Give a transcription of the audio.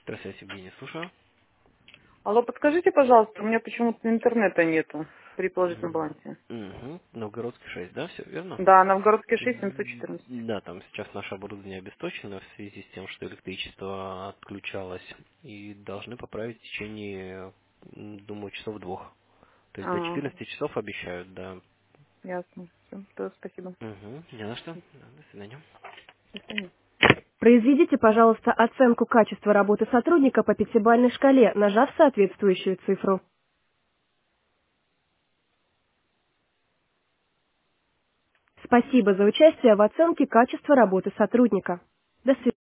Здравствуйте, Евгений, слушаю. Алло, подскажите, пожалуйста, у меня почему-то интернета нету при положительном балансе. Угу. Новгородский 6, да, все верно? Да, Новгородский 6, 714. Да, там сейчас наше оборудование обесточено в связи с тем, что электричество отключалось, и должны поправить в течение, думаю, часов двух. То есть до А, 14 часов обещают, да. ясно. Все, спасибо. Угу. Не на что. Да, до свидания. До свидания. Произведите, пожалуйста, оценку качества работы сотрудника по пятибалльной шкале, нажав соответствующую цифру. Спасибо за участие в оценке качества работы сотрудника. До свидания.